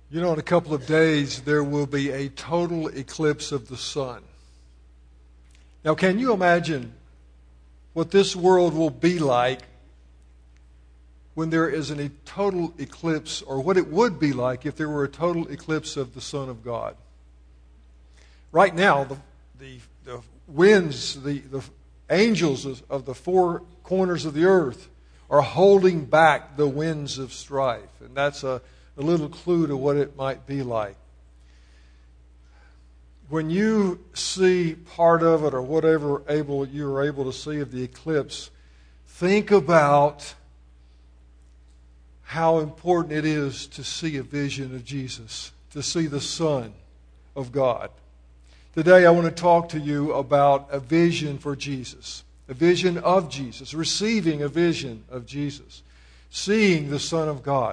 You know, in a couple of days, there will be a total eclipse of the sun. Now, can you imagine what this world will be like when there is a total eclipse, or what it would be like if there were a total eclipse of the Son of God? Right now, the winds, the angels of the four corners of the earth are holding back the winds of strife. And that's a little clue to what it might be like. When you see part of it or whatever you are able to see of the eclipse, think about how important it is to see a vision of Jesus, to see the Son of God. Today I want to talk to you about a vision for Jesus, a vision of Jesus, receiving a vision of Jesus, seeing the Son of God.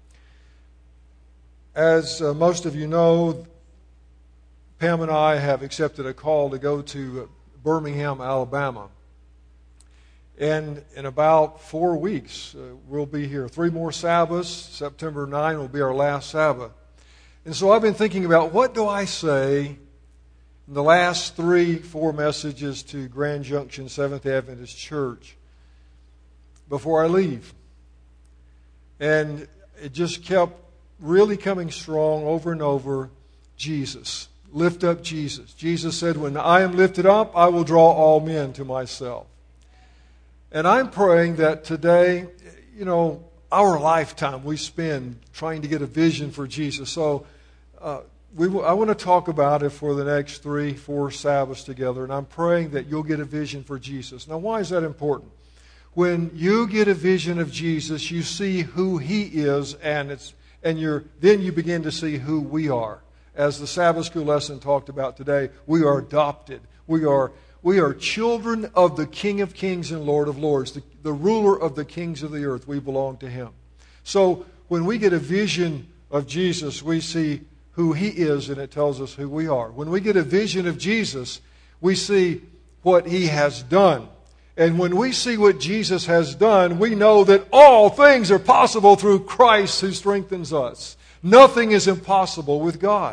As most of you know, Pam and I have accepted a call to go to Birmingham, Alabama. And in about 4 weeks, we'll be here. 3 more Sabbaths. September 9 will be our last Sabbath. And so I've been thinking about, what do I say in the last 3-4 messages to Grand Junction Seventh Adventist Church before I leave? And it just kept really coming strong over and over. Jesus. Lift up Jesus. Jesus said, when I am lifted up, I will draw all men to myself. And I'm praying that today, our lifetime we spend trying to get a vision for Jesus. So I want to talk about it for the next 3-4 Sabbaths together. And I'm praying that you'll get a vision for Jesus. Now, why is that important? When you get a vision of Jesus, you see who He is, then you begin to see who we are. As the Sabbath school lesson talked about today, we are adopted. We are children of the King of Kings and Lord of Lords, the ruler of the kings of the earth. We belong to Him. So when we get a vision of Jesus, we see who He is, and it tells us who we are. When we get a vision of Jesus, we see what He has done. And when we see what Jesus has done, we know that all things are possible through Christ who strengthens us. Nothing is impossible with God.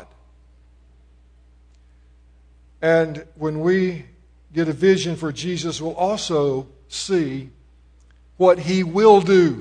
And when we get a vision for Jesus, we'll also see what He will do.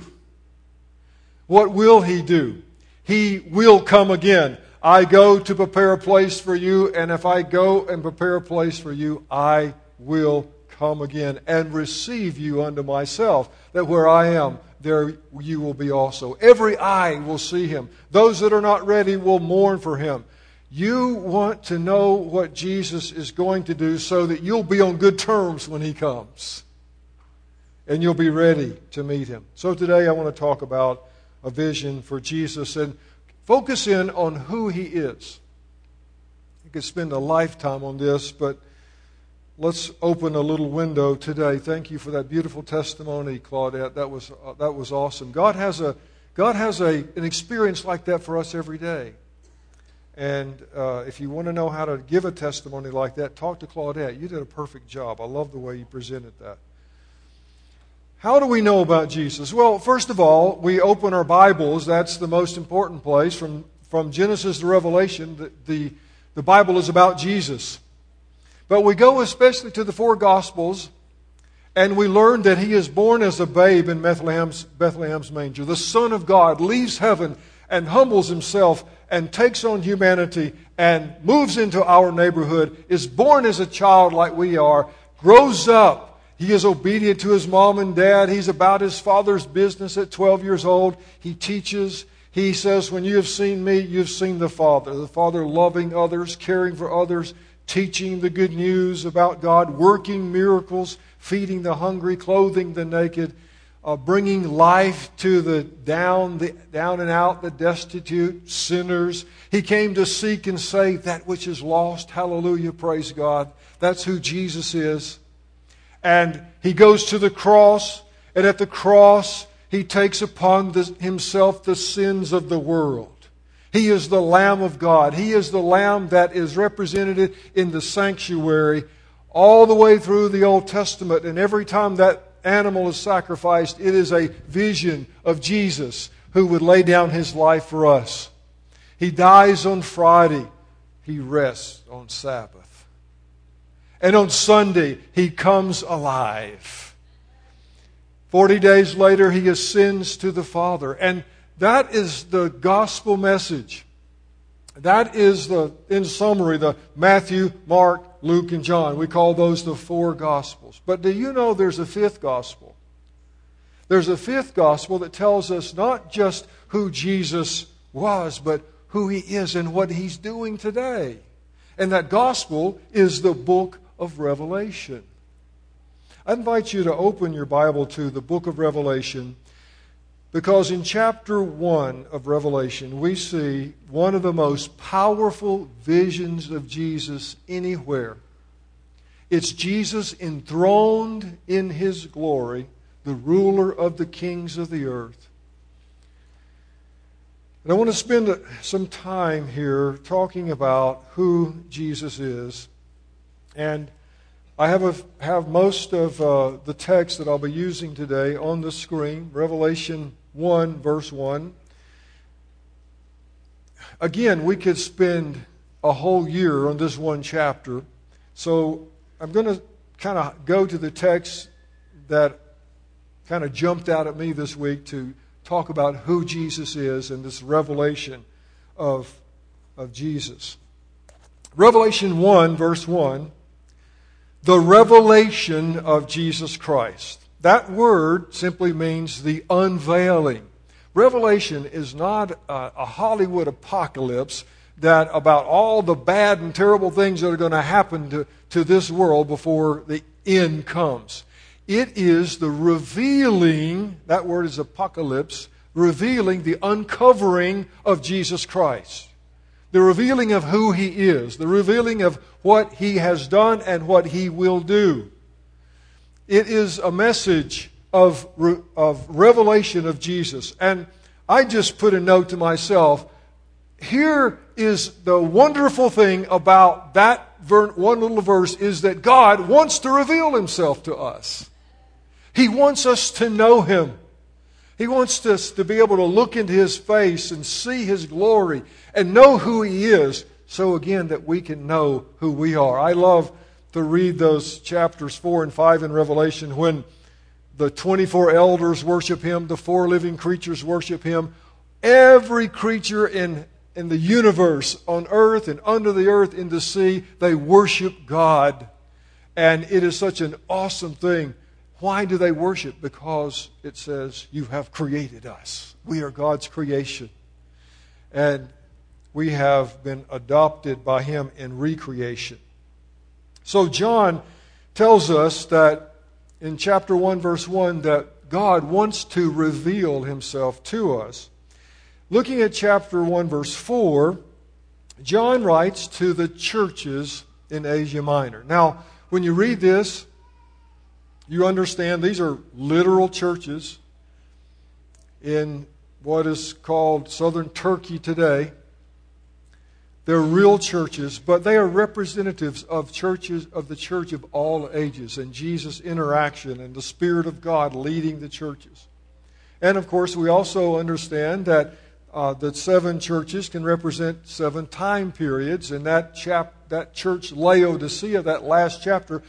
What will He do? He will come again. I go to prepare a place for you, and if I go and prepare a place for you, I will come again and receive you unto myself, that where I am, there you will be also. Every eye will see Him. Those that are not ready will mourn for Him. You want to know what Jesus is going to do so that you'll be on good terms when He comes. And you'll be ready to meet Him. So today I want to talk about a vision for Jesus and focus in on who He is. You could spend a lifetime on this, but let's open a little window today. Thank you for that beautiful testimony, Claudette. That was awesome. God has an experience like that for us every day. And if you want to know how to give a testimony like that, talk to Claudette. You did a perfect job. I love the way you presented that. How do we know about Jesus? Well, first of all, we open our Bibles. That's the most important place. From Genesis to Revelation, the Bible is about Jesus. But we go especially to the 4 Gospels, and we learn that He is born as a babe in Bethlehem's manger. The Son of God leaves heaven and humbles Himself and takes on humanity and moves into our neighborhood, is born as a child like we are, grows up. He is obedient to his mom and dad. He's about his father's business at 12 years old. He teaches. He says, when you have seen me, you've seen the Father. The Father loving others, caring for others, teaching the good news about God, working miracles, feeding the hungry, clothing the naked, bringing life to the down and out, the destitute, sinners. He came to seek and save that which is lost. Hallelujah, praise God. That's who Jesus is. And He goes to the cross, and at the cross, He takes upon Himself the sins of the world. He is the Lamb of God. He is the Lamb that is represented in the sanctuary all the way through the Old Testament. And every time that animal is sacrificed, it is a vision of Jesus who would lay down His life for us. He dies on Friday. He rests on Sabbath. And on Sunday, He comes alive. 40 days later, He ascends to the Father. And that is the gospel message. That is, in summary, the Matthew, Mark, Luke, and John. We call those the four Gospels. But do you know there's a fifth Gospel? There's a fifth Gospel that tells us not just who Jesus was, but who He is and what He's doing today. And that Gospel is the book of Revelation. I invite you to open your Bible to the book of Revelation, because in chapter 1 of Revelation, we see one of the most powerful visions of Jesus anywhere. It's Jesus enthroned in His glory, the ruler of the kings of the earth. And I want to spend some time here talking about who Jesus is. And I have most of the text that I'll be using today on the screen, Revelation 1, verse 1. Again, we could spend a whole year on this one chapter. So I'm going to kind of go to the text that kind of jumped out at me this week to talk about who Jesus is and this revelation of Jesus. Revelation 1, verse 1, the revelation of Jesus Christ. That word simply means the unveiling. Revelation is not a Hollywood apocalypse that about all the bad and terrible things that are going to happen to this world before the end comes. It is the revealing, that word is apocalypse, revealing the uncovering of Jesus Christ. The revealing of who He is, the revealing of what He has done and what He will do. It is a message of revelation of Jesus. And I just put a note to myself, here is the wonderful thing about that one little verse, is that God wants to reveal Himself to us. He wants us to know Him. He wants us to be able to look into His face and see His glory and know who He is, so again that we can know who we are. I love to read those chapters 4 and 5 in Revelation when the 24 elders worship Him, the 4 living creatures worship Him. Every creature in the universe, on earth and under the earth, in the sea, they worship God. And it is such an awesome thing. Why do they worship? Because it says, you have created us. We are God's creation. And we have been adopted by Him in recreation. So John tells us that in chapter 1, verse 1, that God wants to reveal Himself to us. Looking at chapter 1, verse 4, John writes to the churches in Asia Minor. Now, when you read this, you understand these are literal churches in what is called southern Turkey today. They're real churches, but they are representatives of churches, of the church of all ages, and Jesus' interaction and the Spirit of God leading the churches. And of course, we also understand that the 7 churches can represent 7 time periods, and that church Laodicea, that last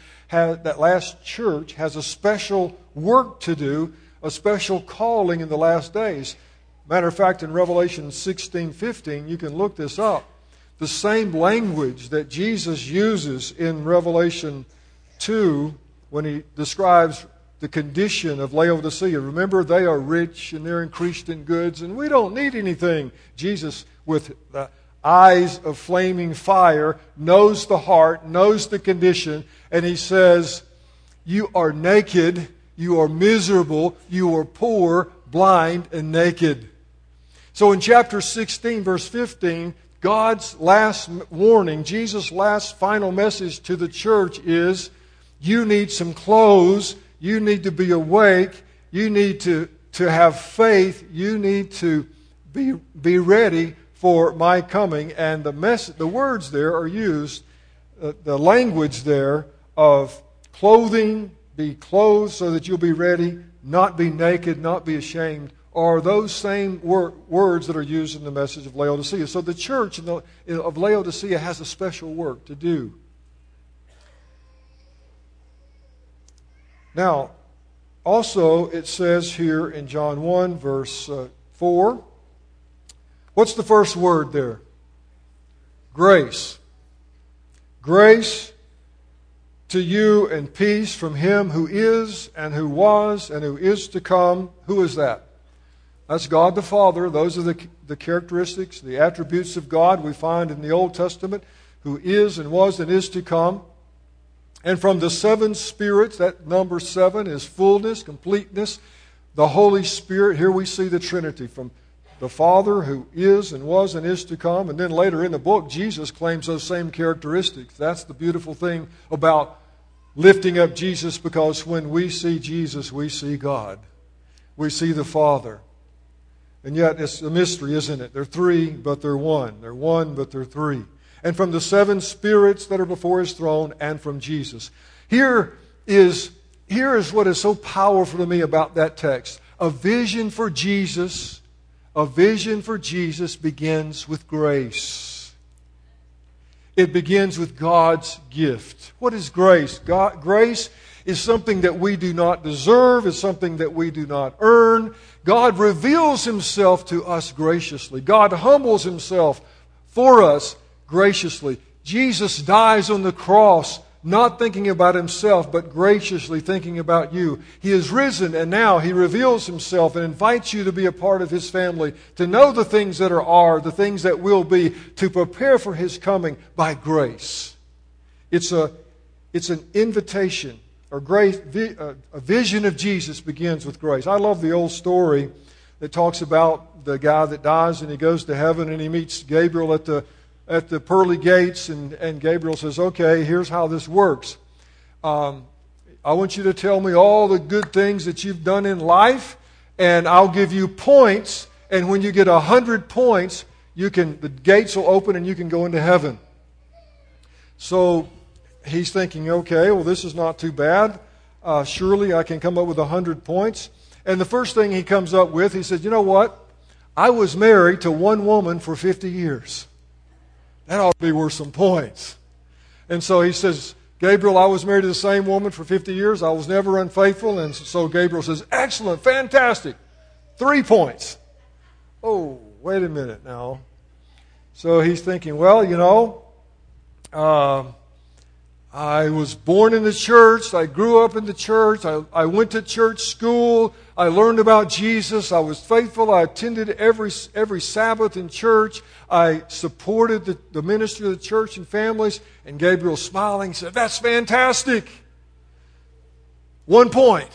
church has a special work to do, a special calling in the last days. Matter of fact, in Revelation 16:15, you can look this up. The same language that Jesus uses in Revelation 2 when He describes the condition of Laodicea. Remember, they are rich and they're increased in goods, and we don't need anything. Jesus, with the eyes of flaming fire, knows the heart, knows the condition, and He says, you are naked, you are miserable, you are poor, blind, and naked. So in chapter 16, verse 15, God's last warning, Jesus' last final message to the church is, you need some clothes, you need to be awake, you need to have faith, you need to be ready for my coming. And the words there are used, the language there of clothing, be clothed so that you'll be ready, not be naked, not be ashamed, are those same words that are used in the message of Laodicea. So the church of Laodicea has a special work to do. Now, also it says here in John 1, verse 4, what's the first word there? Grace. Grace to you and peace from Him who is and who was and who is to come. Who is that? That's God the Father. Those are the characteristics, the attributes of God we find in the Old Testament, who is and was and is to come. And from the seven spirits, that number 7 is fullness, completeness. The Holy Spirit, here we see the Trinity, from the Father who is and was and is to come. And then later in the book, Jesus claims those same characteristics. That's the beautiful thing about lifting up Jesus, because when we see Jesus, we see God. We see the Father. And yet it's a mystery, isn't it? They're three, but they're one. They're one, but they're three. And from the seven spirits that are before His throne, and from Jesus. Here is what is so powerful to me about that text. A vision for Jesus. A vision for Jesus begins with grace. It begins with God's gift. What is grace? Grace is something that we do not deserve. It's something that we do not earn. God reveals Himself to us graciously. God humbles Himself for us graciously. Jesus dies on the cross, not thinking about Himself, but graciously thinking about you. He is risen, and now He reveals Himself and invites you to be a part of His family, to know the things that are, the things that will be, to prepare for His coming by grace. It's an invitation, or grace. A vision of Jesus begins with grace. I love the old story that talks about the guy that dies and he goes to heaven and he meets Gabriel at the pearly gates, and Gabriel says, okay, here's how this works. I want you to tell me all the good things that you've done in life, and I'll give you points, and when you get 100 points, the gates will open and you can go into heaven. So he's thinking, okay, well, this is not too bad. Surely I can come up with 100 points. And the first thing he comes up with, he says, you know what? I was married to one woman for 50 years. That ought to be worth some points. And so he says, Gabriel, I was married to the same woman for 50 years. I was never unfaithful. And so Gabriel says, excellent, fantastic. 3 points. Oh, wait a minute now. So he's thinking, well, I was born in the church. I grew up in the church. I went to church school. I learned about Jesus. I was faithful. I attended every Sabbath in church. I supported the ministry of the church and families. And Gabriel, smiling, said, that's fantastic. 1 point.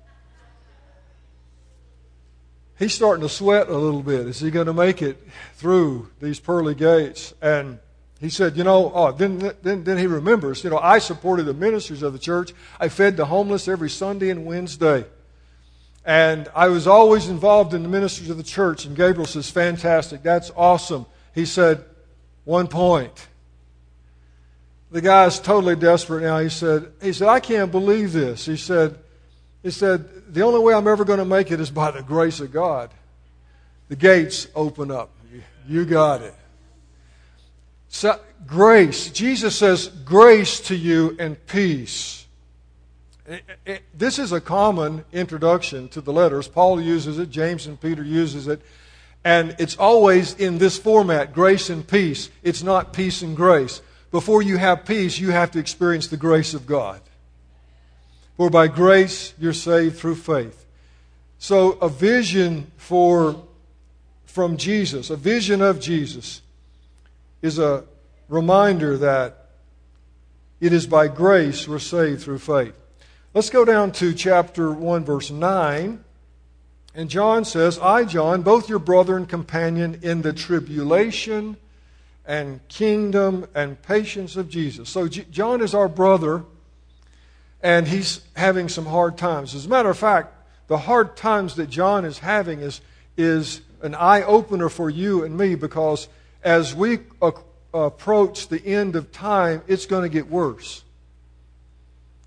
He's starting to sweat a little bit. Is he going to make it through these pearly gates? And he said, then he remembers, I supported the ministries of the church. I fed the homeless every Sunday and Wednesday. And I was always involved in the ministries of the church. And Gabriel says, fantastic, that's awesome. He said, 1 point. The guy's totally desperate now. He said, I can't believe this. He said, the only way I'm ever going to make it is by the grace of God. The gates open up. You got it. So, grace. Jesus says, grace to you and peace. This is a common introduction to the letters. Paul uses it, James and Peter uses it, and it's always in this format, grace and peace. It's not peace and grace. Before you have peace, you have to experience the grace of God. For by grace you're saved through faith. So a vision from Jesus, a vision of Jesus, is a reminder that it is by grace we're saved through faith. Let's go down to chapter 1, verse 9. And John says, I, John, both your brother and companion in the tribulation and kingdom and patience of Jesus. So John is our brother, and he's having some hard times. As a matter of fact, the hard times that John is having is an eye-opener for you and me, because as we approach the end of time, it's going to get worse.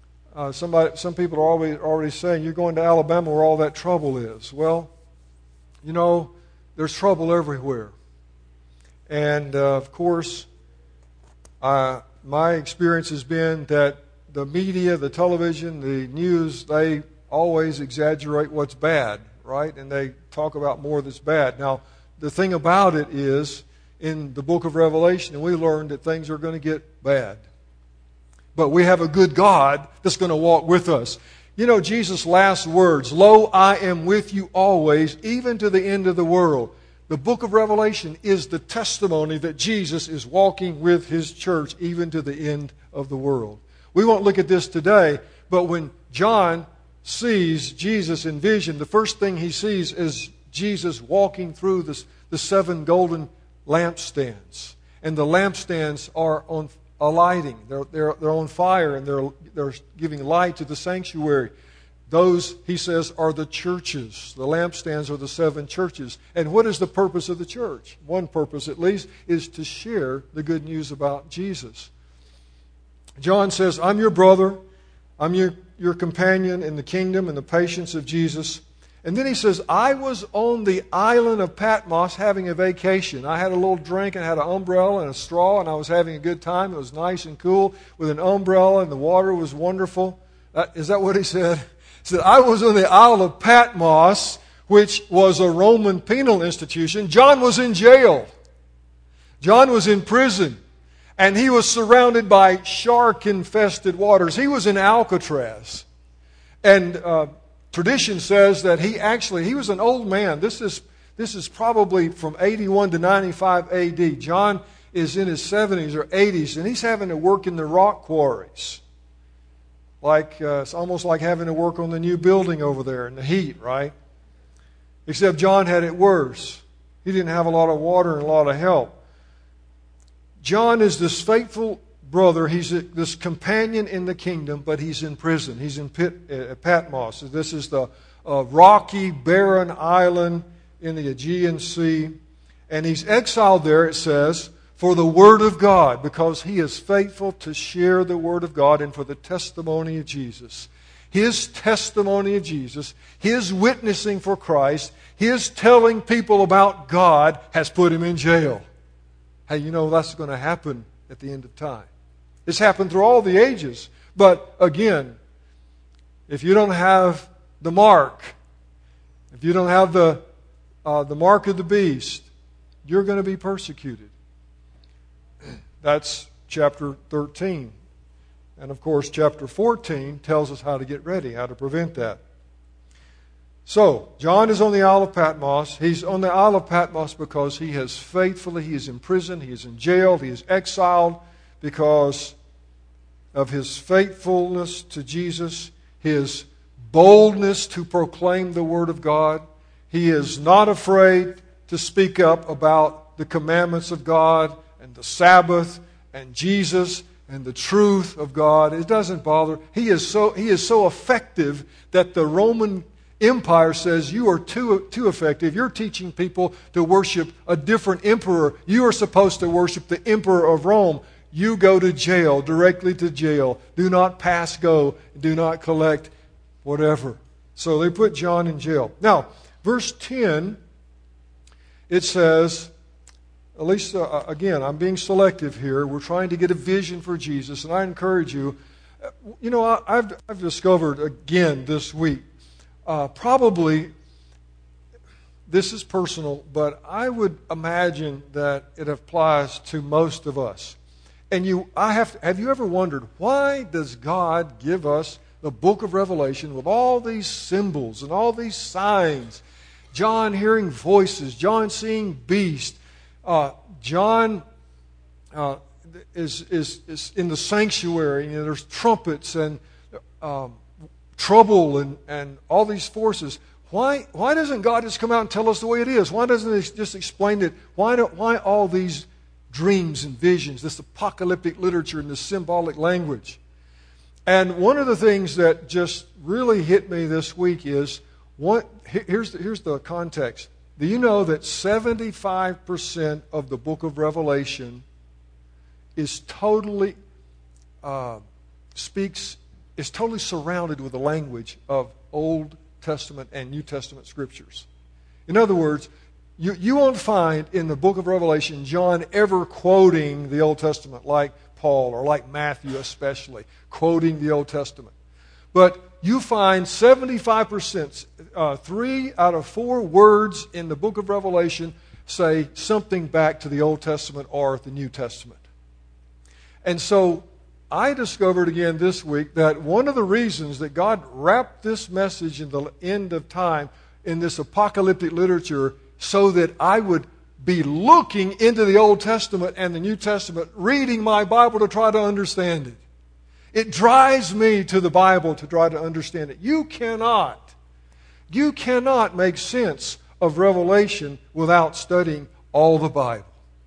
Some people are already saying, you're going to Alabama where all that trouble is. Well, You know, there's trouble everywhere. And, of course, my experience has been that the media, the television, the news, they always exaggerate what's bad, right? And they talk about more that's bad. Now, the thing about it is, in the book of Revelation, we learned that things are going to get bad. But we have a good God that's going to walk with us. You know, Jesus' last words, "Lo, I am with you always, even to the end of the world." The book of Revelation is the testimony that Jesus is walking with His church even to the end of the world. We won't look at this today, but when John sees Jesus in vision, the first thing he sees is Jesus walking through the 7 golden lampstands. And the lampstands are on alighting. They're on fire, and they're giving light to the sanctuary. Those, he says, are the churches. The lampstands are the 7 churches. And what is the purpose of the church? One purpose, at least, is to share the good news about Jesus. John says, "I'm your brother. I'm your companion in the kingdom and the patience of Jesus." And then he says, "I was on the island of Patmos having a vacation. I had a little drink and had an umbrella and a straw, and I was having a good time. It was nice and cool with an umbrella, and the water was wonderful." Is that what he said? He said, "I was on the Isle of Patmos," which was a Roman penal institution. John was in jail. John was in prison. And he was surrounded by shark-infested waters. He was in Alcatraz. And tradition says that he was an old man. This is probably from 81 to 95 AD. John is in his 70s or 80s, and he's having to work in the rock quarries. It's almost like having to work on the new building over there in the heat, right? Except John had it worse. He didn't have a lot of water and a lot of help. John is this faithful brother. He's this companion in the kingdom, but he's in prison. He's in Patmos. This is the rocky, barren island in the Aegean Sea. And he's exiled there, it says, for the Word of God, because he is faithful to share the Word of God and for the testimony of Jesus. His testimony of Jesus, his witnessing for Christ, his telling people about God has put him in jail. Hey, you know that's going to happen at the end of time. It's happened through all the ages. But again, if you don't have the mark, if you don't have the mark of the beast, you're going to be persecuted. That's chapter 13. And of course, chapter 14 tells us how to get ready, how to prevent that. So, John is on the Isle of Patmos. He's on the Isle of Patmos because he is in prison, he is in jail, he is exiled because of his faithfulness to Jesus, his boldness to proclaim the Word of God. He is not afraid to speak up about the commandments of God and the Sabbath and Jesus and the truth of God. It doesn't bother. He is so effective that the Roman Empire says you are too effective. You're teaching people to worship a different emperor. You are supposed to worship the emperor of Rome. You go to jail, directly to jail. Do not pass go. Do not collect whatever. So they put John in jail. Now, verse 10, it says, at least, again, I'm being selective here. We're trying to get a vision for Jesus, and I encourage you. You know, I've discovered again this week, probably, this is personal, but I would imagine that it applies to most of us. And have you ever wondered, why does God give us the book of Revelation with all these symbols and all these signs? John hearing voices, John seeing beasts, John is in the sanctuary. You know, there's trumpets and trouble and all these forces. Why doesn't God just come out and tell us the way it is? Why doesn't He just explain it? Why all these dreams and visions, this apocalyptic literature and this symbolic language? And one of the things that just really hit me this week is, here's the context. Do you know that 75% of the book of Revelation is totally surrounded with the language of Old Testament and New Testament scriptures? In other words, you won't find in the book of Revelation John ever quoting the Old Testament like Paul or like Matthew especially, quoting the Old Testament. But you find 75%, 3 out of 4 words in the book of Revelation say something back to the Old Testament or the New Testament. And so I discovered again this week that one of the reasons that God wrapped this message in the end of time in this apocalyptic literature so that I would be looking into the Old Testament and the New Testament, reading my Bible to try to understand it. It drives me to the Bible to try to understand it. You cannot make sense of Revelation without studying all the Bible.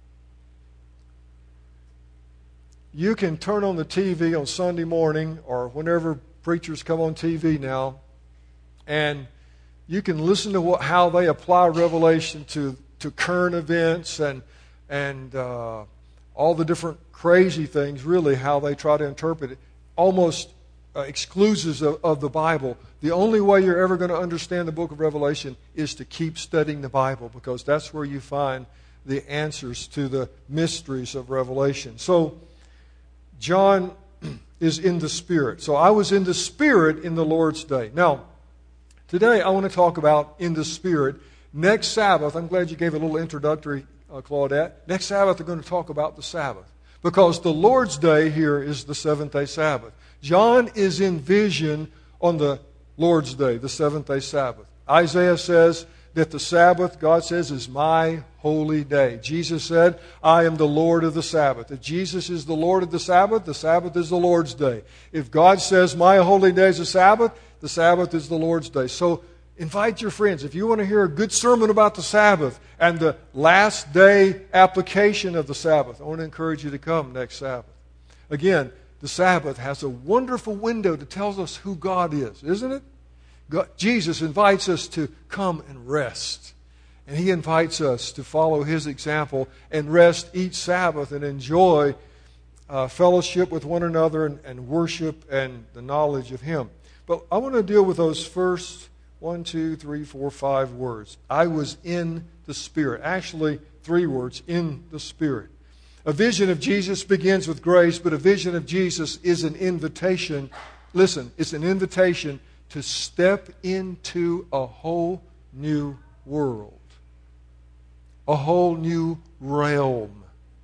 You can turn on the TV on Sunday morning or whenever preachers come on TV now, and you can listen to how they apply Revelation to current events and all the different crazy things, really, how they try to interpret it. Almost exclusives of the Bible. The only way you're ever going to understand the book of Revelation is to keep studying the Bible, because that's where you find the answers to the mysteries of Revelation. So, John is in the Spirit. So I was in the Spirit in the Lord's day. Now, today I want to talk about in the Spirit. Next Sabbath, I'm glad you gave a little introductory, Claudette. Next Sabbath we're going to talk about the Sabbath, because the Lord's day here is the seventh-day Sabbath. John is in vision on the Lord's day, the seventh-day Sabbath. Isaiah says that the Sabbath, God says, is my holy day. Jesus said, I am the Lord of the Sabbath. If Jesus is the Lord of the Sabbath is the Lord's day. If God says my holy day is the Sabbath is the Lord's day. So invite your friends. If you want to hear a good sermon about the Sabbath and the last day application of the Sabbath, I want to encourage you to come next Sabbath. Again, the Sabbath has a wonderful window that tells us who God is, isn't it? Jesus invites us to come and rest. And He invites us to follow His example and rest each Sabbath and enjoy fellowship with one another and worship and the knowledge of Him. But I want to deal with those first 1, 2, 3, 4, 5 words. I was in the Spirit. Actually, 3 words, in the Spirit. A vision of Jesus begins with grace, but a vision of Jesus is an invitation. Listen, it's an invitation to step into a whole new world, a whole new realm.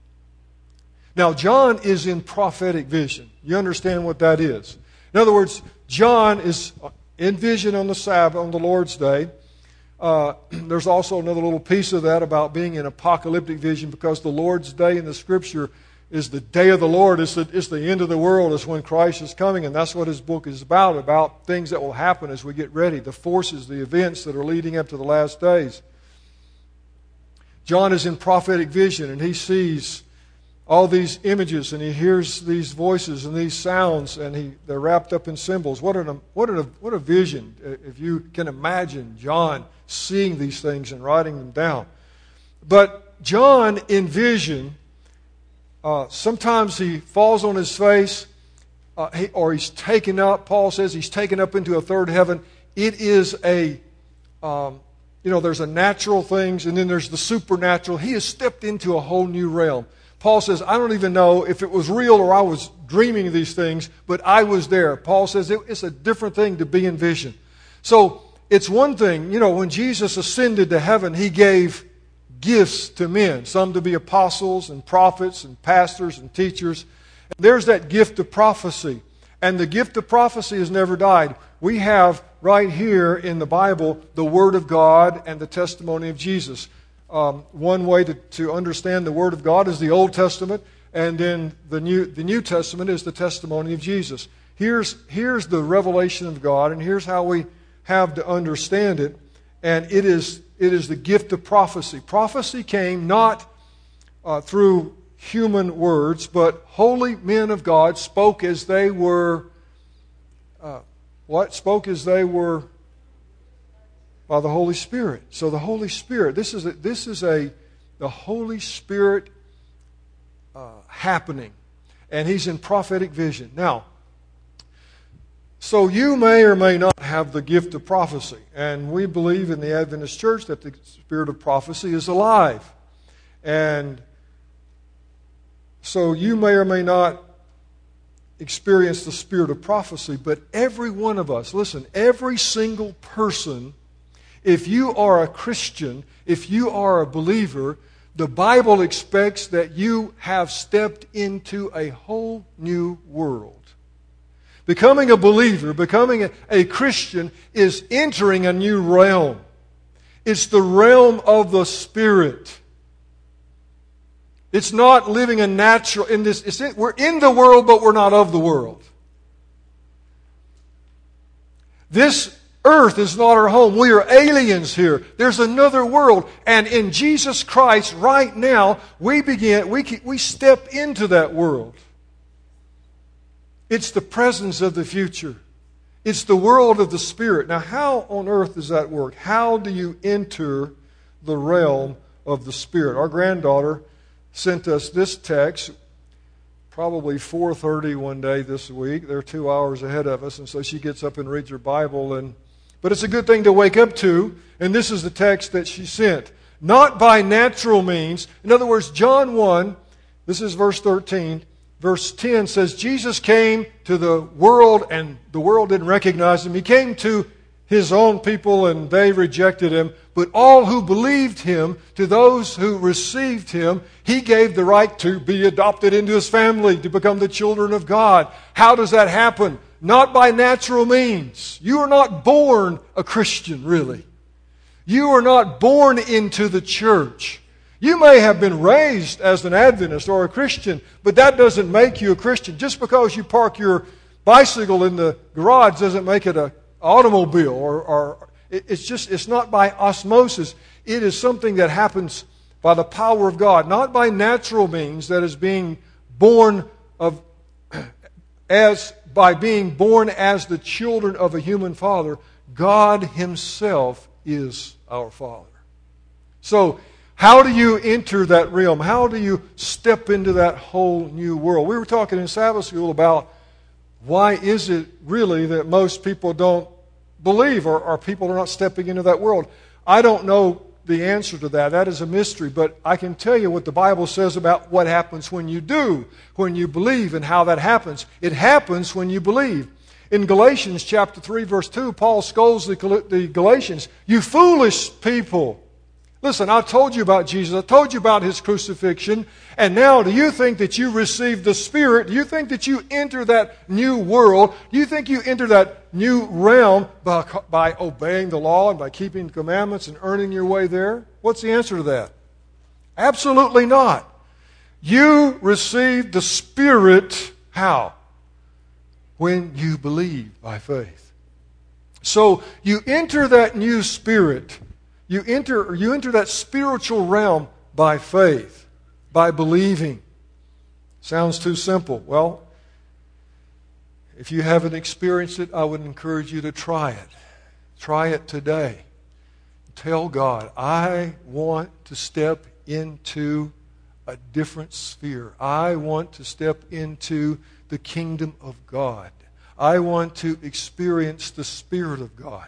Now, John is in prophetic vision. You understand what that is? In other words, John is in vision on the Sabbath, on the Lord's day. There's also another little piece of that about being in apocalyptic vision, because the Lord's day in the Scripture is the day of the Lord. It's the end of the world. It's when Christ is coming, and that's what his book is about things that will happen as we get ready, the forces, the events that are leading up to the last days. John is in prophetic vision, and he sees all these images, and he hears these voices and these sounds, and they're wrapped up in symbols. What a vision, if you can imagine John seeing these things and writing them down. But John in vision, sometimes he falls on his face, or he's taken up. Paul says he's taken up into a third heaven. It is there's a natural things, and then there's the supernatural. He has stepped into a whole new realm. Paul says, I don't even know if it was real or I was dreaming of these things, but I was there. Paul says it's a different thing to be in vision. So it's one thing, when Jesus ascended to heaven, He gave gifts to men, some to be apostles and prophets and pastors and teachers. And there's that gift of prophecy. And the gift of prophecy has never died. We have right here in the Bible the Word of God and the testimony of Jesus. One way to understand the Word of God is the Old Testament, and then the New Testament is the testimony of Jesus. Here's the revelation of God, and here's how we have to understand it. And it is the gift of prophecy. Prophecy came not through human words, but holy men of God spoke as they were. Spoke as they were by the Holy Spirit. So the Holy Spirit, this is the Holy Spirit happening, and He's in prophetic vision. Now, So you may or may not have the gift of prophecy. And we believe in the Adventist Church that the spirit of prophecy is alive. And so you may or may not experience the spirit of prophecy, but every one of us, listen, every single person, if you are a Christian, if you are a believer, the Bible expects that you have stepped into a whole new world. Becoming a believer, becoming a Christian is entering a new realm. It's the realm of the Spirit. It's not living a natural, we're in the world, but we're not of the world. This earth is not our home. We are aliens here. There's another world. And in Jesus Christ, right now, we step into that world. It's the presence of the future. It's the world of the Spirit. Now, how on earth does that work? How do you enter the realm of the Spirit? Our granddaughter sent us this text, probably 4:30 one day this week. They're 2 hours ahead of us, and so she gets up and reads her Bible. But it's a good thing to wake up to, and this is the text that she sent. Not by natural means. In other words, John 1, this is verse 13. Verse 10 says, Jesus came to the world, and the world didn't recognize Him. He came to His own people, and they rejected Him. But all who believed Him, to those who received Him, He gave the right to be adopted into His family, to become the children of God. How does that happen? Not by natural means. You are not born a Christian, really. You are not born into the church. You may have been raised as an Adventist or a Christian, but that doesn't make you a Christian. Just because you park your bicycle in the garage doesn't make it an automobile. Or it's not by osmosis. It is something that happens by the power of God, not by natural means, that is being born by being born as the children of a human father. God Himself is our Father. So, how do you enter that realm? How do you step into that whole new world? We were talking in Sabbath school about why is it really that most people don't believe or people are not stepping into that world. I don't know the answer to that. That is a mystery. But I can tell you what the Bible says about what happens when you do, when you believe, and how that happens. It happens when you believe. In Galatians chapter 3, verse 2, Paul scolds the Galatians. You foolish people. Listen, I told you about Jesus. I told you about His crucifixion. And now, do you think that you receive the Spirit? Do you think that you enter that new world? Do you think you enter that new realm by obeying the law and by keeping the commandments and earning your way there? What's the answer to that? Absolutely not. You receive the Spirit, how? When you believe by faith. So, you enter that new Spirit. You enter that spiritual realm by faith, by believing. Sounds too simple. Well, if you haven't experienced it, I would encourage you to try it. Try it today. Tell God, I want to step into a different sphere. I want to step into the kingdom of God. I want to experience the Spirit of God.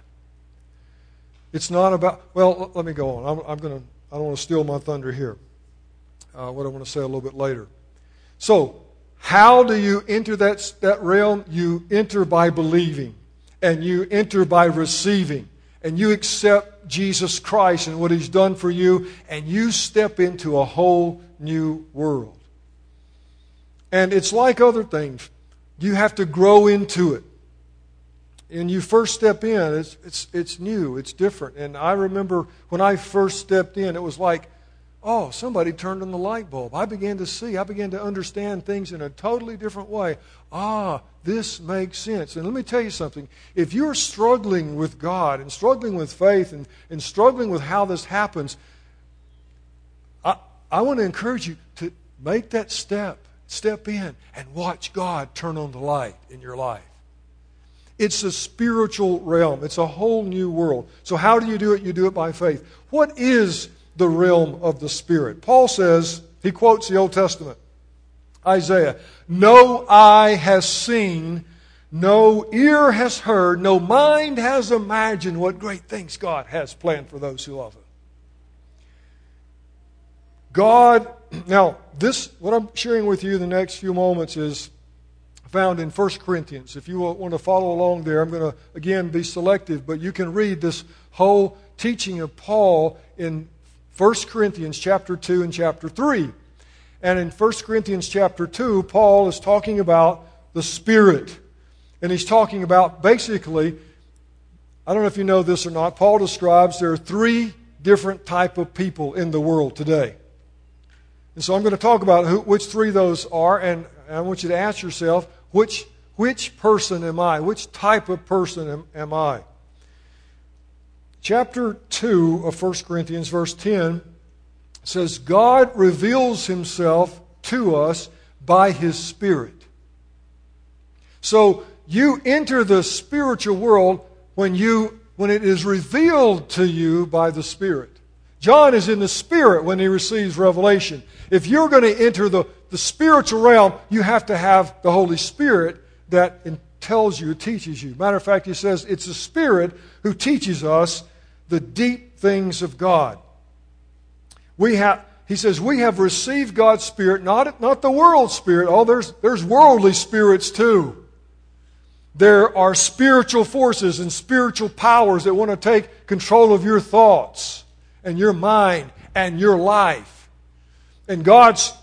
It's not about, well, let me go on. I don't want to steal my thunder here. What I want to say a little bit later. So, how do you enter that realm? You enter by believing. And you enter by receiving. And you accept Jesus Christ and what He's done for you. And you step into a whole new world. And it's like other things. You have to grow into it. And you first step in, it's new, it's different. And I remember when I first stepped in, it was like, oh, somebody turned on the light bulb. I began to understand things in a totally different way. This makes sense. And let me tell you something. If you're struggling with God and struggling with faith and struggling with how this happens, I want to encourage you to make that step in and watch God turn on the light in your life. It's a spiritual realm. It's a whole new world. So how do you do it? You do it by faith. What is the realm of the Spirit? Paul says, he quotes the Old Testament, Isaiah, no eye has seen, no ear has heard, no mind has imagined what great things God has planned for those who love Him. God, now what I'm sharing with you in the next few moments is found in 1 Corinthians. If you want to follow along there, I'm going to, again, be selective, but you can read this whole teaching of Paul in 1 Corinthians chapter 2 and chapter 3. And in 1 Corinthians chapter 2, Paul is talking about the Spirit. And he's talking about, basically, I don't know if you know this or not, Paul describes there are 3 different type of people in the world today. And so I'm going to talk about which 3 those are, and I want you to ask yourself, which person am I? Which type of person am I? Chapter 2 of 1 Corinthians, verse 10, says, God reveals Himself to us by His Spirit. So you enter the spiritual world when it is revealed to you by the Spirit. John is in the Spirit when he receives revelation. If you're going to enter the spiritual realm, you have to have the Holy Spirit that tells you, teaches you. Matter of fact, he says it's the Spirit who teaches us the deep things of God. He says we have received God's Spirit, not the world's spirit. Oh, there's worldly spirits too. There are spiritual forces and spiritual powers that want to take control of your thoughts and your mind and your life. And God's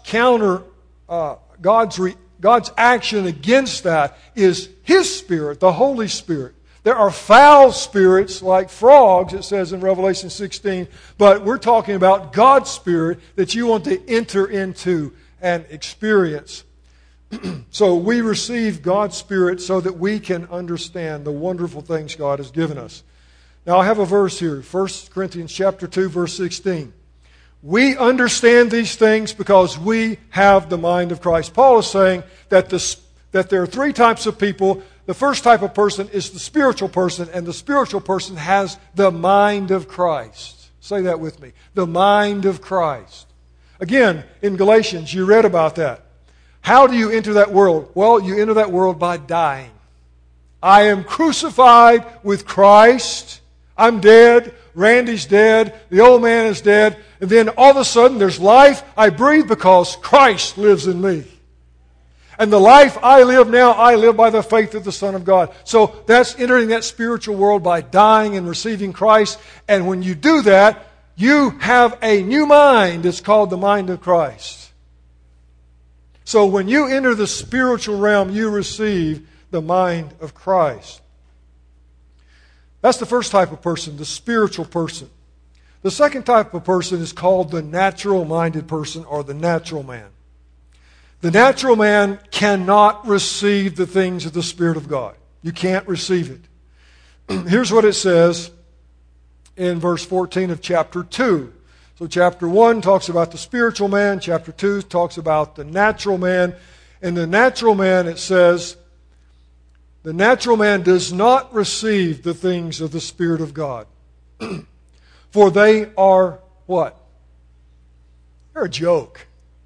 action against that is His Spirit, the Holy Spirit. There are foul spirits like frogs, it says in Revelation 16, but we're talking about God's Spirit that you want to enter into and experience. So we receive God's Spirit so that we can understand the wonderful things God has given us. Now I have a verse here, 1 Corinthians chapter 2, verse 16. We understand these things because we have the mind of Christ. Paul is saying that there are 3 types of people. The first type of person is the spiritual person, and the spiritual person has the mind of Christ. Say that with me. The mind of Christ. Again, in Galatians, you read about that. How do you enter that world? Well, you enter that world by dying. I am crucified with Christ. I'm dead. Randy's dead. The old man is dead. And then all of a sudden there's life. I breathe because Christ lives in me. And the life I live now, I live by the faith of the Son of God. So that's entering that spiritual world by dying and receiving Christ. And when you do that, you have a new mind. It's called the mind of Christ. So when you enter the spiritual realm, you receive the mind of Christ. That's the first type of person, the spiritual person. The second type of person is called the natural-minded person or the natural man. The natural man cannot receive the things of the Spirit of God. You can't receive it. Here's what it says in verse 14 of chapter 2. So chapter 1 talks about the spiritual man. Chapter 2 talks about the natural man. And the natural man, it says, the natural man does not receive the things of the Spirit of God. For they are what? They're a joke.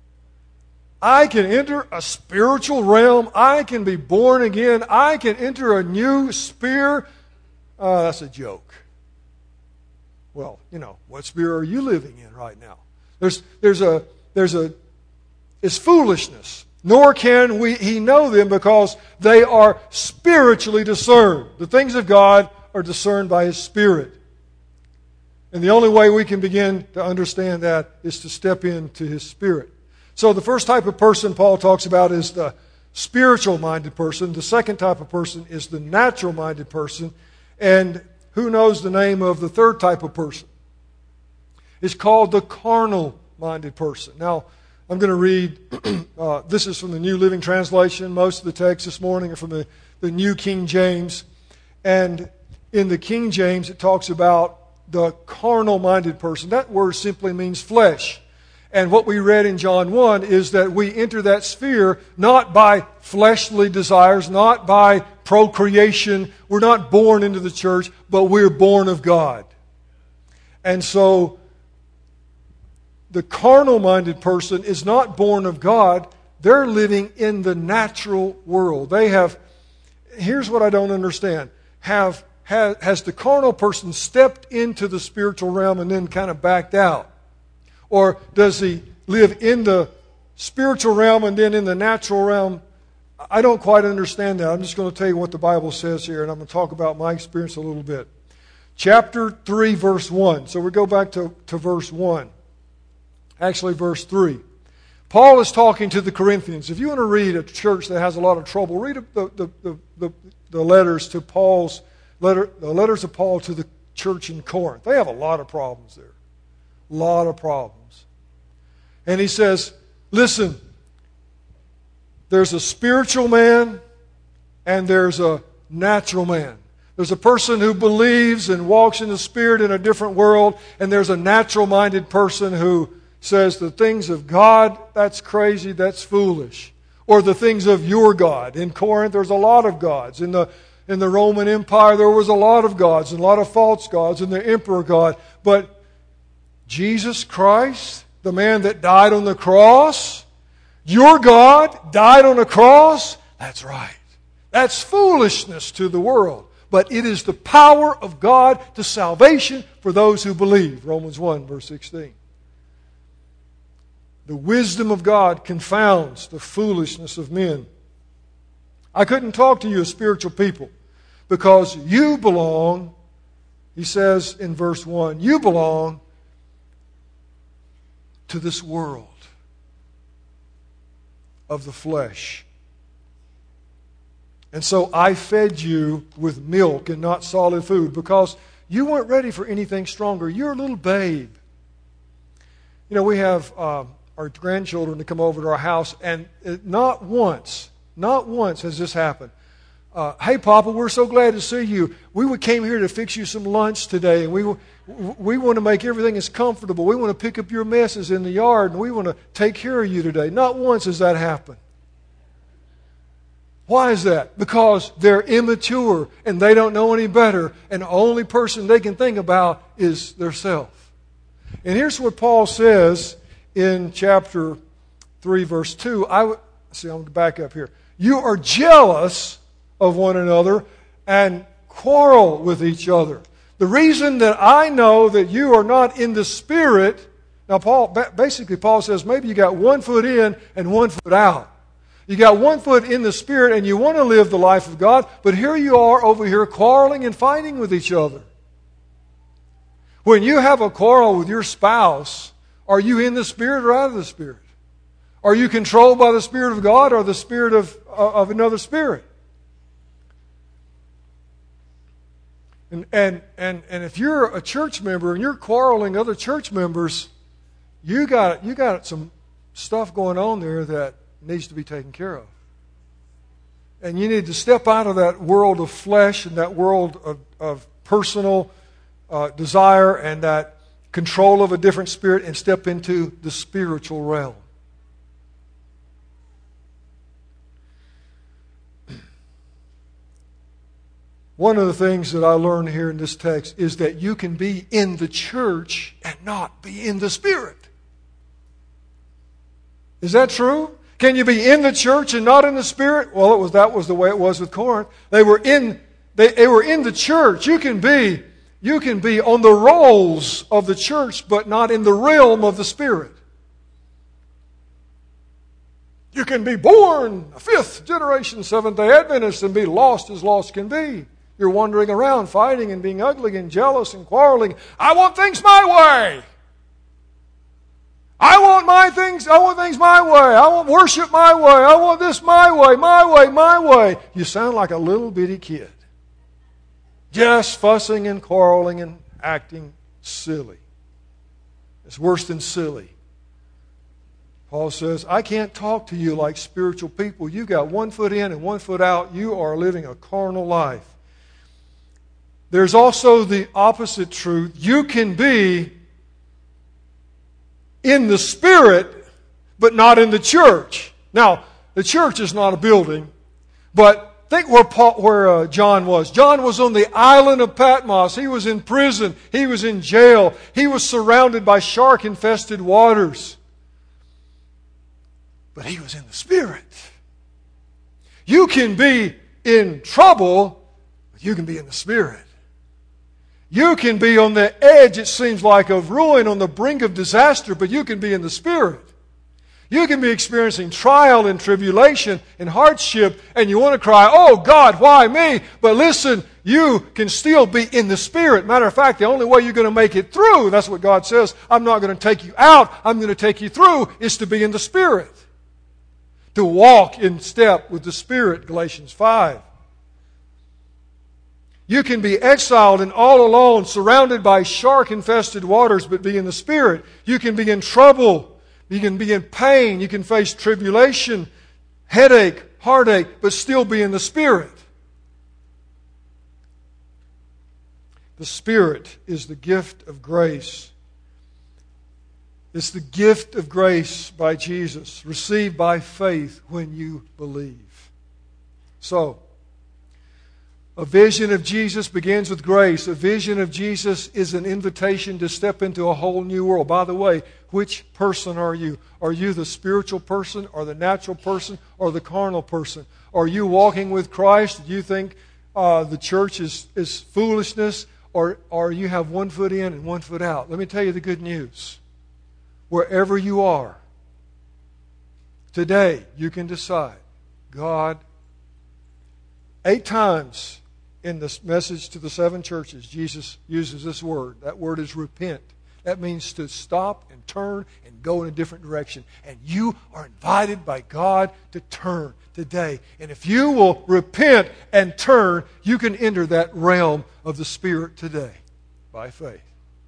I can enter a spiritual realm. I can be born again. I can enter a new sphere. That's a joke. Well, what sphere are you living in right now? It's foolishness. Nor can he know them because they are spiritually discerned. The things of God are discerned by His Spirit. And the only way we can begin to understand that is to step into His Spirit. So the first type of person Paul talks about is the spiritual-minded person. The second type of person is the natural-minded person. And who knows the name of the third type of person? It's called the carnal-minded person. Now, I'm going to read, this is from the New Living Translation. Most of the texts this morning are from the New King James. And in the King James, it talks about the carnal-minded person. That word simply means flesh. And what we read in John 1 is that we enter that sphere not by fleshly desires, not by procreation. We're not born into the church, but we're born of God. And so the carnal-minded person is not born of God. They're living in the natural world. here's what I don't understand. Has the carnal person stepped into the spiritual realm and then kind of backed out? Or does he live in the spiritual realm and then in the natural realm? I don't quite understand that. I'm just going to tell you what the Bible says here, and I'm going to talk about my experience a little bit. Chapter 3, verse 1. So we go back to verse 1. Actually, verse 3. Paul is talking to the Corinthians. If you want to read a church that has a lot of trouble, read the letters to Paul's the letters of Paul to the church in Corinth. They have a lot of problems there. A lot of problems. And he says, listen, there's a spiritual man and there's a natural man. There's a person who believes and walks in the Spirit in a different world, and there's a natural-minded person who says the things of God, that's crazy, that's foolish. Or the things of your God. In Corinth, there's a lot of gods. In the Roman Empire, there was a lot of gods and a lot of false gods and the emperor god. But Jesus Christ, the man that died on the cross, your God died on the cross, that's right. That's foolishness to the world. But it is the power of God to salvation for those who believe. Romans 1, verse 16. The wisdom of God confounds the foolishness of men. I couldn't talk to you as spiritual people because you belong, he says in verse 1, you belong to this world of the flesh. And so I fed you with milk and not solid food because you weren't ready for anything stronger. You're a little babe. You know, we have our grandchildren to come over to our house, and not once has this happened. Hey, Papa, we're so glad to see you. We came here to fix you some lunch today, and we want to make everything as comfortable. We want to pick up your messes in the yard, and we want to take care of you today. Not once has that happened. Why is that? Because they're immature, and they don't know any better, and the only person they can think about is theirself. And here's what Paul says in chapter 3, verse 2. I'm going to back up here. You are jealous of one another and quarrel with each other. The reason that I know that you are not in the Spirit, now Paul says maybe you got 1 foot in and 1 foot out. You got 1 foot in the Spirit and you want to live the life of God, but here you are over here quarreling and fighting with each other. When you have a quarrel with your spouse, are you in the Spirit or out of the Spirit? Are you controlled by the Spirit of God or the spirit of another spirit? And if you're a church member and you're quarreling other church members, you got some stuff going on there that needs to be taken care of. And you need to step out of that world of flesh and that world of personal desire and that control of a different spirit and step into the spiritual realm. One of the things that I learned here in this text is that you can be in the church and not be in the Spirit. Is that true? Can you be in the church and not in the Spirit? Well, that was the way it was with Corinth. They were in the church. You can be on the rolls of the church, but not in the realm of the Spirit. You can be born a 5th generation Seventh-day Adventist and be lost as lost can be. You're wandering around fighting and being ugly and jealous and quarreling. I want things my way. I want things my way. I want worship my way. I want this my way, my way, my way. You sound like a little bitty kid. Just fussing and quarreling and acting silly. It's worse than silly. Paul says, I can't talk to you like spiritual people. You got 1 foot in and 1 foot out. You are living a carnal life. There's also the opposite truth. You can be in the Spirit, but not in the church. Now, the church is not a building, but think where John was. John was on the island of Patmos. He was in prison. He was in jail. He was surrounded by shark-infested waters. But he was in the Spirit. You can be in trouble, but you can be in the Spirit. You can be on the edge, it seems like, of ruin, on the brink of disaster, but you can be in the Spirit. You can be experiencing trial and tribulation and hardship, and you want to cry, "Oh God, why me?" But listen, you can still be in the Spirit. Matter of fact, the only way you're going to make it through, that's what God says, I'm not going to take you out, I'm going to take you through, is to be in the Spirit. To walk in step with the Spirit, Galatians 5. You can be exiled and all alone, surrounded by shark-infested waters, but be in the Spirit. You can be in trouble. You can be in pain. You can face tribulation, headache, heartache, but still be in the Spirit. The Spirit is the gift of grace. It's the gift of grace by Jesus, received by faith when you believe. So, a vision of Jesus begins with grace. A vision of Jesus is an invitation to step into a whole new world. By the way, which person are you? Are you the spiritual person or the natural person or the carnal person? Are you walking with Christ? Do you think the church is foolishness? Or you have one foot in and one foot out? Let me tell you the good news. Wherever you are, today you can decide, God, 8 times in this message to the 7 churches, Jesus uses this word. That word is repent. That means to stop and turn and go in a different direction. And you are invited by God to turn today. And if you will repent and turn, you can enter that realm of the Spirit today by faith.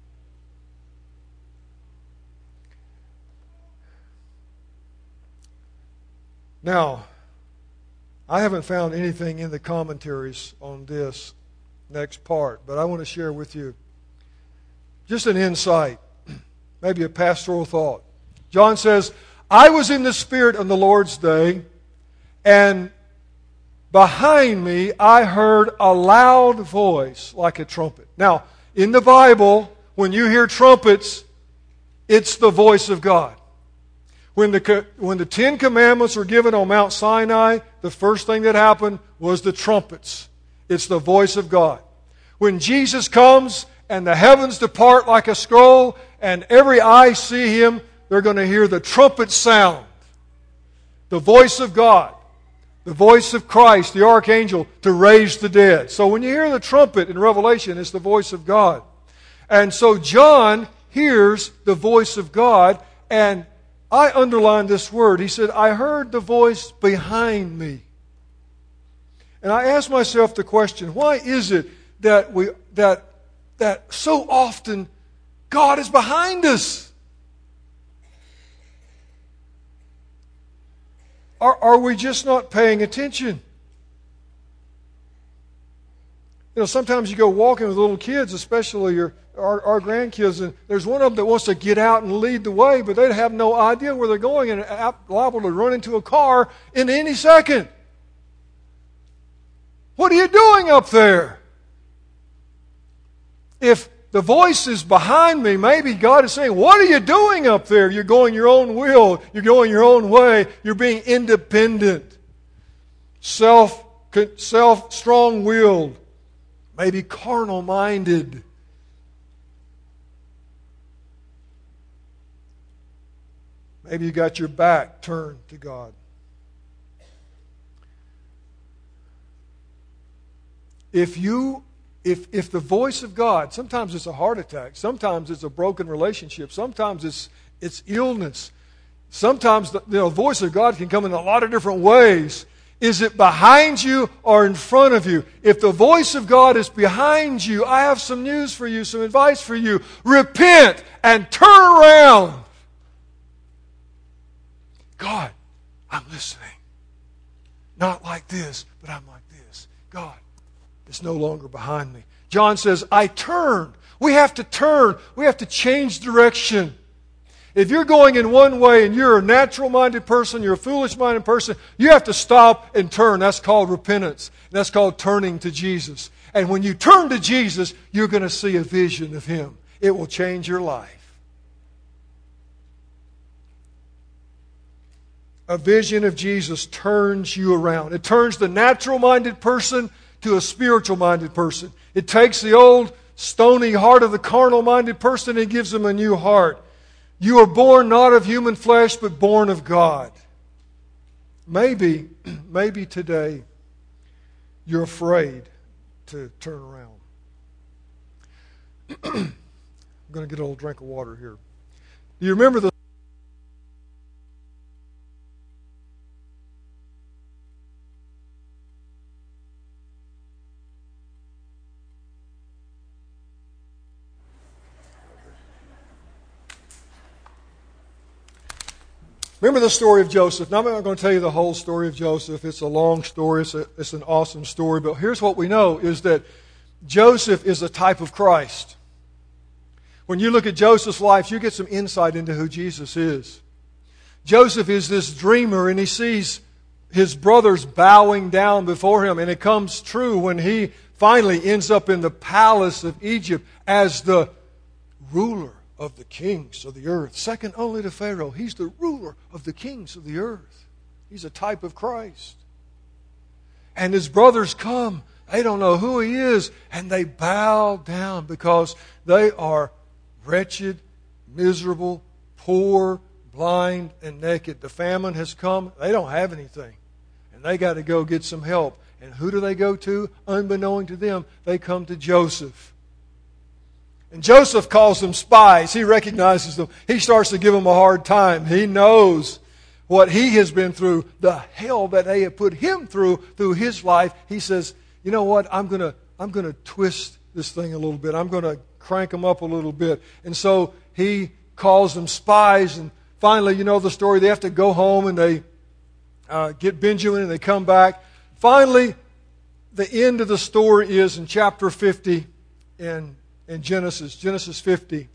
Now, I haven't found anything in the commentaries on this next part, but I want to share with you just an insight, maybe a pastoral thought. John says, "I was in the Spirit on the Lord's day, and behind me I heard a loud voice like a trumpet." Now, in the Bible, when you hear trumpets, it's the voice of God. When the 10 Commandments were given on Mount Sinai, the first thing that happened was the trumpets. It's the voice of God. When Jesus comes and the heavens depart like a scroll and every eye see Him, they're going to hear the trumpet sound. The voice of God. The voice of Christ, the archangel, to raise the dead. So when you hear the trumpet in Revelation, it's the voice of God. And so John hears the voice of God, and I underlined this word. He said, "I heard the voice behind me." And I asked myself the question, why is it that that so often God is behind us? Are we just not paying attention? You know, sometimes you go walking with little kids, especially our grandkids, and there's one of them that wants to get out and lead the way, but they have no idea where they're going and are liable to run into a car in any second. What are you doing up there? If the voice is behind me, maybe God is saying, "What are you doing up there? You're going your own will. You're going your own way. You're being independent, strong-willed, maybe carnal-minded." Maybe you got your back turned to God. If the voice of God, sometimes it's a heart attack, sometimes it's a broken relationship, sometimes it's illness, sometimes the voice of God can come in a lot of different ways. Is it behind you or in front of you? If the voice of God is behind you, I have some news for you, some advice for you. Repent and turn around. God, I'm listening. Not like this, but I'm like this. God, it's no longer behind me. John says, I turned. We have to turn. We have to change direction. If you're going in one way and you're a natural-minded person, you're a foolish-minded person, you have to stop and turn. That's called repentance. That's called turning to Jesus. And when you turn to Jesus, you're going to see a vision of Him. It will change your life. a vision of Jesus turns you around. It turns the natural-minded person to a spiritual-minded person. It takes the old stony heart of the carnal-minded person and gives them a new heart. You are born not of human flesh, but born of God. Maybe today you're afraid to turn around. I'm going to get a little drink of water here. Do you remember the Remember the story of Joseph. Now I'm not going to tell you the whole story of Joseph. It's a long story. It's an awesome story. But here's what we know is that Joseph is a type of Christ. When you look at Joseph's life, you get some insight into who Jesus is. Joseph is this dreamer, and he sees his brothers bowing down before him. And it comes true when he finally ends up in the palace of Egypt as the ruler of the kings of the earth. Second only to Pharaoh. He's the ruler of the kings of the earth. He's a type of Christ. And his brothers come. They don't know who he is. And they bow down because they are wretched, miserable, poor, blind, and naked. The famine has come. They don't have anything. And they got to go get some help. And who do they go to? Unbeknown to them, they come to Joseph. And Joseph calls them spies. He recognizes them. He starts to give them a hard time. He knows what he has been through, the hell that they have put him through his life. He says, you know what, I'm going to twist this thing a little bit. I'm going to crank them up a little bit. And so he calls them spies. And finally, you know the story. They have to go home and they get Benjamin and they come back. Finally, the end of the story is in chapter 50 in Genesis 50.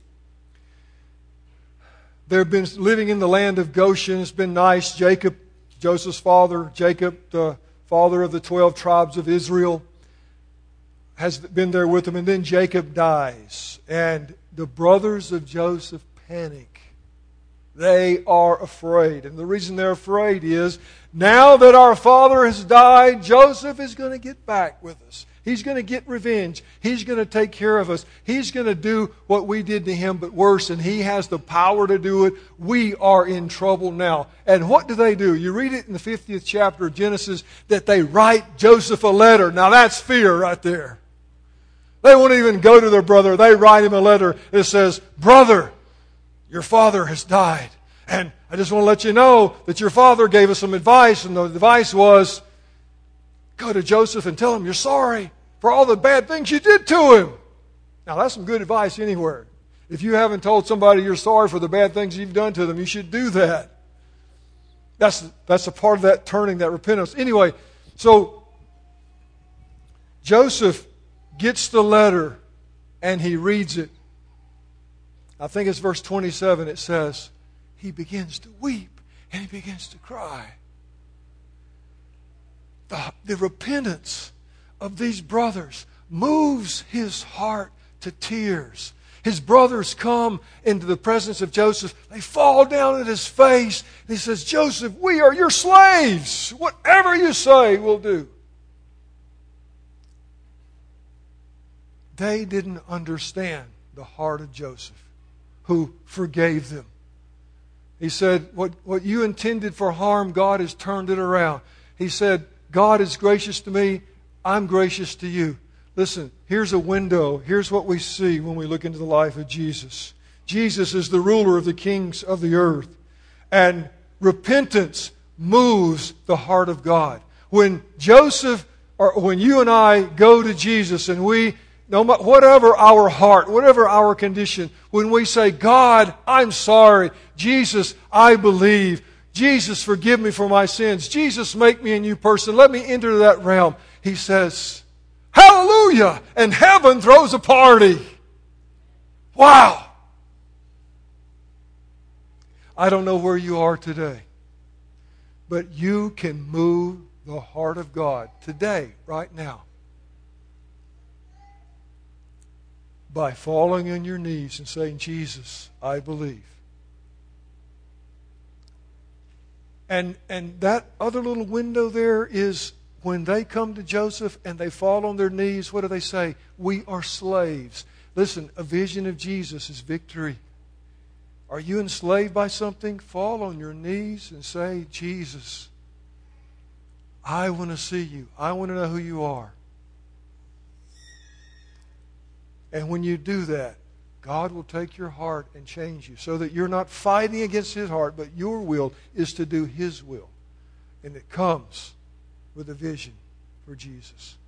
They've been living in the land of Goshen. It's been nice. Jacob, Joseph's father, Jacob, the father of the 12 tribes of Israel, has been there with them. And then Jacob dies. And the brothers of Joseph panic. They are afraid. And the reason they're afraid is, now that our father has died, Joseph is going to get back with us. He's going to get revenge. He's going to take care of us. He's going to do what we did to him, but worse. And he has the power to do it. We are in trouble now. And what do? You read it in the 50th chapter of Genesis that they write Joseph a letter. Now that's fear right there. They won't even go to their brother. They write him a letter that says, brother, your father has died. And I just want to let you know that your father gave us some advice. And the advice was, go to Joseph and tell him you're sorry for all the bad things you did to him. Now, that's some good advice anywhere. If you haven't told somebody you're sorry for the bad things you've done to them, you should do that. That's a part of that turning, that repentance. Anyway, so Joseph gets the letter and he reads it. I think it's verse 27. It says, he begins to weep and he begins to cry. The repentance of these brothers moves his heart to tears. His brothers come into the presence of Joseph. They fall down at his face. And he says, Joseph, we are your slaves. Whatever you say, we'll do. They didn't understand the heart of Joseph, who forgave them. He said, what you intended for harm, God has turned it around. He said, God is gracious to me. I'm gracious to you. Listen, here's a window. Here's what we see when we look into the life of Jesus. Jesus is the ruler of the kings of the earth. And repentance moves the heart of God. When Joseph, or when you and I go to Jesus and we, no matter whatever our heart, whatever our condition, when we say, God, I'm sorry. Jesus, I believe. Jesus, forgive me for my sins. Jesus, make me a new person. Let me enter that realm. He says, hallelujah! And heaven throws a party. Wow! I don't know where you are today, but you can move the heart of God today, right now, by falling on your knees and saying, Jesus, I believe. And that other little window there is when they come to Joseph and they fall on their knees, what do they say? We are slaves. Listen, a vision of Jesus is victory. Are you enslaved by something? Fall on your knees and say, Jesus, I want to see you. I want to know who you are. And when you do that, God will take your heart and change you so that you're not fighting against His heart, but your will is to do His will. And it comes with a vision for Jesus.